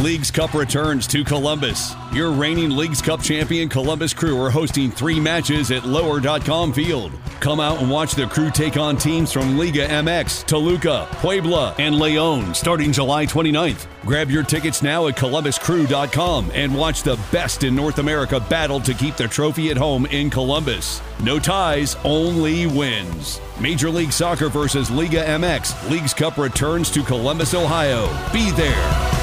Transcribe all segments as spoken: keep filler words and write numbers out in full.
Leagues Cup returns to Columbus. Your reigning Leagues Cup champion Columbus Crew are hosting three matches at lower dot com Field. Come out and watch the Crew take on teams from Liga M X, Toluca, Puebla, and León starting July twenty-ninth. Grab your tickets now at columbus crew dot com and watch the best in North America battle to keep the trophy at home in Columbus. No ties, only wins. Major League Soccer versus Liga M X. Leagues Cup returns to Columbus, Ohio. Be there.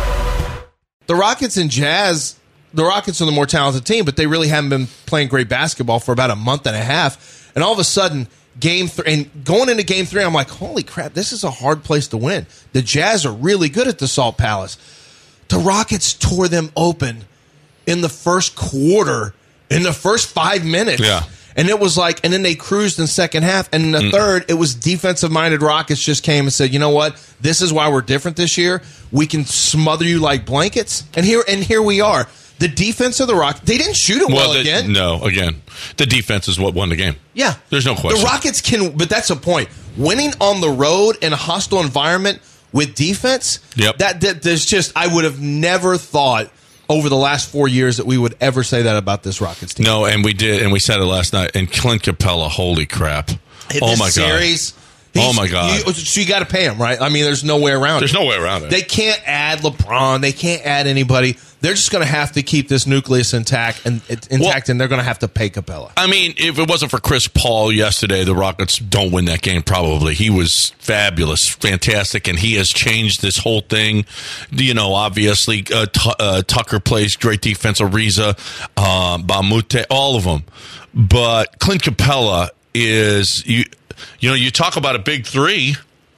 The Rockets and Jazz, the Rockets are the more talented team, but they really haven't been playing great basketball for about a month and a half. And all of a sudden, game three, and going into game three, I'm like, holy crap, this is a hard place to win. The Jazz are really good at the Salt Palace. The Rockets tore them open in the first quarter, in the first five minutes. Yeah. And it was like, and then they cruised in the second half. And in the mm. third, it was defensive-minded Rockets just came and said, you know what? This is why we're different this year. We can smother you like blankets. And here and here we are. The defense of the Rockets, they didn't shoot it well, well the, again. No, again. The defense is what won the game. Yeah. There's no question. The Rockets can, but that's the point. Winning on the road in a hostile environment with defense, yep. that, that there's just, I would have never thought over the last four years that we would ever say that about this Rockets team. No, and we did, and we said it last night. And Clint Capella, holy crap. In oh, this my series, God. Oh, my God. You, so you got to pay him, right? I mean, there's no way around there's it. There's no way around it. They can't add LeBron. They can't add anybody. They're just going to have to keep this nucleus intact, and intact, well, and they're going to have to pay Capella. I mean, if it wasn't for Chris Paul yesterday, the Rockets don't win that game probably. He was fabulous, fantastic, and he has changed this whole thing. You know, obviously, uh, T- uh, Tucker plays great defense, Ariza, uh, Bamute, all of them. But Clint Capella is, you, you know, you talk about a big three.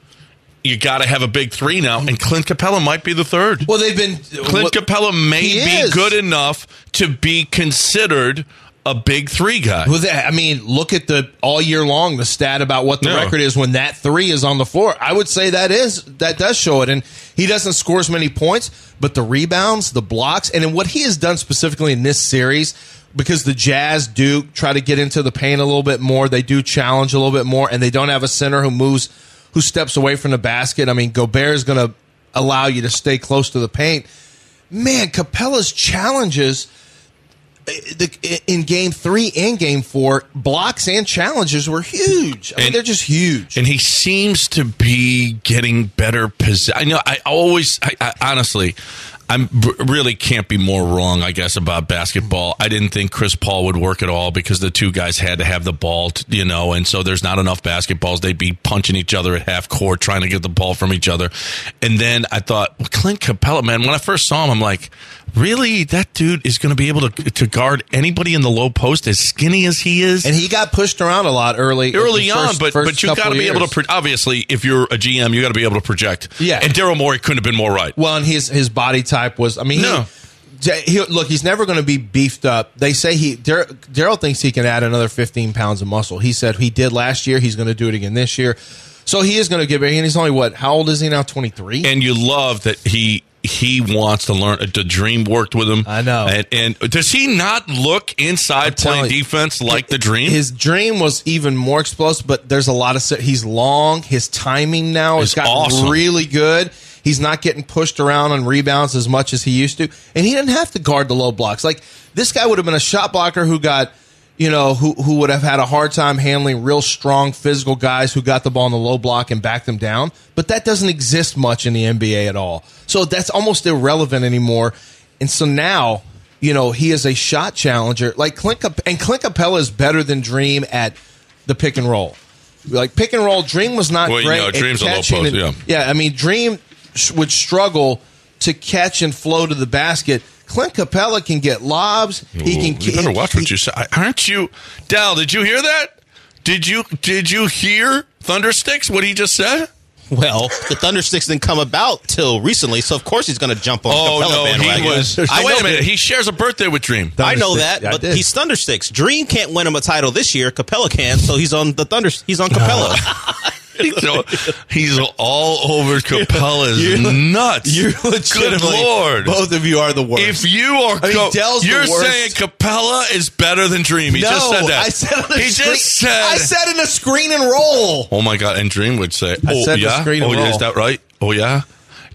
You got to have a big three now, and Clint Capella might be the third. Well, they've been Clint well, Capella may be is. good enough to be considered a big three guy. Well, that, I mean, look at the all year long the stat about what the yeah. record is when that three is on the floor. I would say that is that does show it, and he doesn't score as many points, but the rebounds, the blocks, and in what he has done specifically in this series. Because the Jazz do try to get into the paint a little bit more, they do challenge a little bit more, and they don't have a center who moves. Who steps away from the basket. I mean, Gobert is going to allow you to stay close to the paint. Man, Capella's challenges in game three and game four, blocks and challenges were huge. I mean, and, they're just huge. And he seems to be getting better position. I know, I always, I, I honestly... I really can't be more wrong, I guess, about basketball. I didn't think Chris Paul would work at all because the two guys had to have the ball, to, you know, and so there's not enough basketballs. They'd be punching each other at half court, trying to get the ball from each other. And then I thought, well, Clint Capella, man, when I first saw him, I'm like, really? That dude is going to be able to to guard anybody in the low post as skinny as he is? And he got pushed around a lot early. Early first, on, but, but you got to be able to, pro- obviously, if you're a G M, you got to be able to project. Yeah. And Daryl Morey couldn't have been more right. Well, and his, his body type was, I mean, no. he, he, look, he's never going to be beefed up. They say he, Daryl thinks he can add another fifteen pounds of muscle. He said he did last year. He's going to do it again this year. So he is going to give it, and he's only, what, how old is he now, twenty-three? And you love that he he wants to learn. The Dream worked with him. I know. And, and does he not look inside playing you, defense like the Dream? His Dream was even more explosive, but there's a lot of, he's long. His timing now has gotten awesome. really good. He's not getting pushed around on rebounds as much as he used to. And he didn't have to guard the low blocks. Like, this guy would have been a shot blocker who got, you know, who who would have had a hard time handling real strong physical guys who got the ball in the low block and backed them down. But that doesn't exist much in the N B A at all. So that's almost irrelevant anymore. And so now, you know, he is a shot challenger. Like Clint Cap- and Clint Capella is better than Dream at the pick and roll. Like pick and roll, Dream was not well, great you know, at Dream's catching. a low post, and, yeah. yeah, I mean, Dream sh- would struggle to catch and flow to the basket. Clint Capella can get lobs. He can. You better watch he, what you say. Aren't you, Dal? Did you hear that? Did you did you hear Thundersticks? What he just said? Well, the Thundersticks didn't come about till recently, so of course he's going to jump on oh, Capella no, bandwagon. He was, I wait know a minute. that, He shares a birthday with Dream. I know that, but yeah, he's Thundersticks. Dream can't win him a title this year. Capella can, so he's on the Thunder. He's on Capella. he's, he's all over Capella's you're, nuts. You're Good legitimately, Lord. both of you are the worst. If you are, I mean, Dell's you're the worst. saying Capella is better than Dream. He no, just said that. I said on a he screen, just said. I said in a screen and roll. Oh my God! And Dream would say, I "Oh said yeah, screen oh and yeah, roll. is that right? Oh yeah."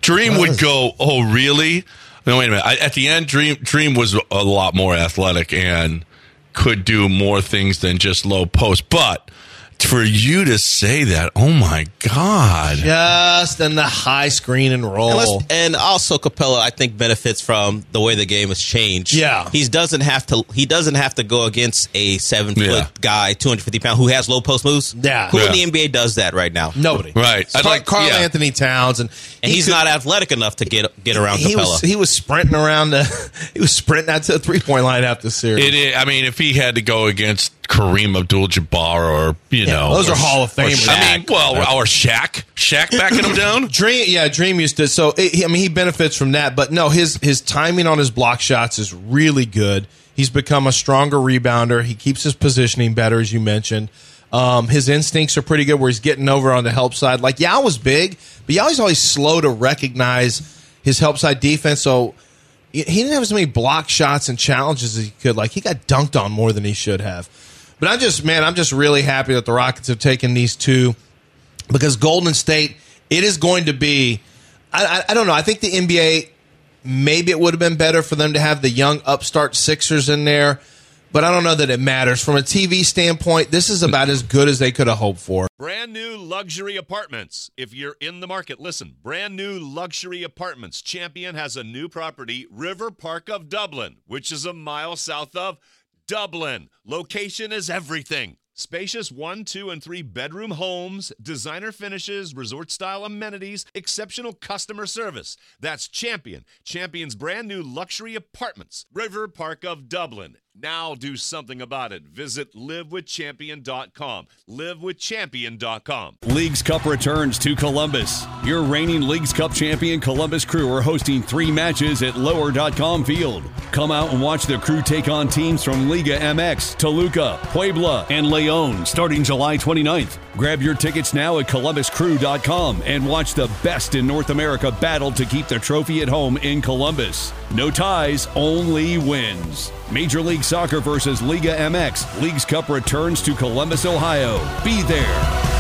Dream would go, oh, really? No, wait a minute. I, at the end, Dream Dream was a lot more athletic and could do more things than just low post. But for you to say that, oh my God. Just in the high screen and roll. And, let's- and also Capella, I think, benefits from the way the game has changed. Yeah. He doesn't have to he doesn't have to go against a seven foot Yeah. guy, two hundred fifty pound, who has low post moves. Yeah. Who Yeah. in the N B A does that right now? Nobody. Right. I'd Carl, like- Carl yeah. Anthony Towns. And, And he he's could- not athletic enough to get get around He Capella. was, he was sprinting around the he was sprinting out to the three point line after the series. It is, I mean, if he had to go against Kareem Abdul-Jabbar or, you Yeah, know. those are or- Hall of or Famers. Shaq. I mean, well, or Shaq. Shaq backing him down? Dream, yeah, Dream used to. So it, he- I mean, he benefits from that. But no, his his timing on his block shots is really good. He's become a stronger rebounder. He keeps his positioning better, as you mentioned. Um, his instincts are pretty good, where he's getting over on the help side. Like Yao was big, but Yao's always slow to recognize his help side defense. So he didn't have as many block shots and challenges as he could. Like he got dunked on more than he should have. But I'm just, man, I'm just really happy that the Rockets have taken these two, because Golden State, it is going to be, I, I, I don't know, I think the N B A, maybe it would have been better for them to have the young upstart Sixers in there, but I don't know that it matters. From a T V standpoint, this is about as good as they could have hoped for. Brand new luxury apartments. If you're in the market, listen. Brand new luxury apartments. Champion has a new property, River Park of Dublin, which is a mile south of Dublin. Location is everything. Spacious one, two, and three bedroom homes, designer finishes, resort-style amenities, exceptional customer service. That's Champion. Champion's brand new luxury apartments, River Park of Dublin. Now do something about it. Visit live with champion dot com. live with champion dot com. Leagues Cup returns to Columbus. Your reigning Leagues Cup champion Columbus Crew are hosting three matches at lower dot com field. Come out and watch the Crew take on teams from Liga M X, Toluca, Puebla, and Leon starting July twenty-ninth. Grab your tickets now at columbus crew dot com and watch the best in North America battle to keep the trophy at home in Columbus. No ties, only wins. Major League Soccer versus Liga M X. Leagues Cup returns to Columbus, Ohio. Be there.